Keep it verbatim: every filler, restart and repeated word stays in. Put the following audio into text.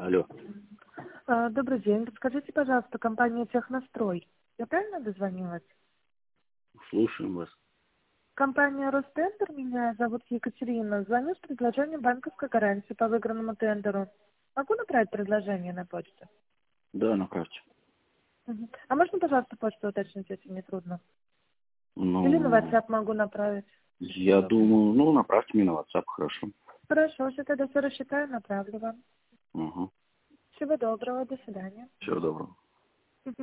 Алло. А, Добрый день. Подскажите, пожалуйста, компания «Технострой». Я правильно дозвонилась? Слушаем вас. Компания «Ростендер», меня зовут Екатерина. Звоню с предложением банковской гарантии по выигранному тендеру. Могу направить предложение на почту? Да, направьте. Мгм. А можно, пожалуйста, почту уточнить, если не трудно? Или на Ну, WhatsApp могу направить? я думаю, ну, направьте мне на WhatsApp, хорошо. Хорошо, все тогда все рассчитаю, направлю вам. Угу. Всего доброго, до свидания. Всего доброго.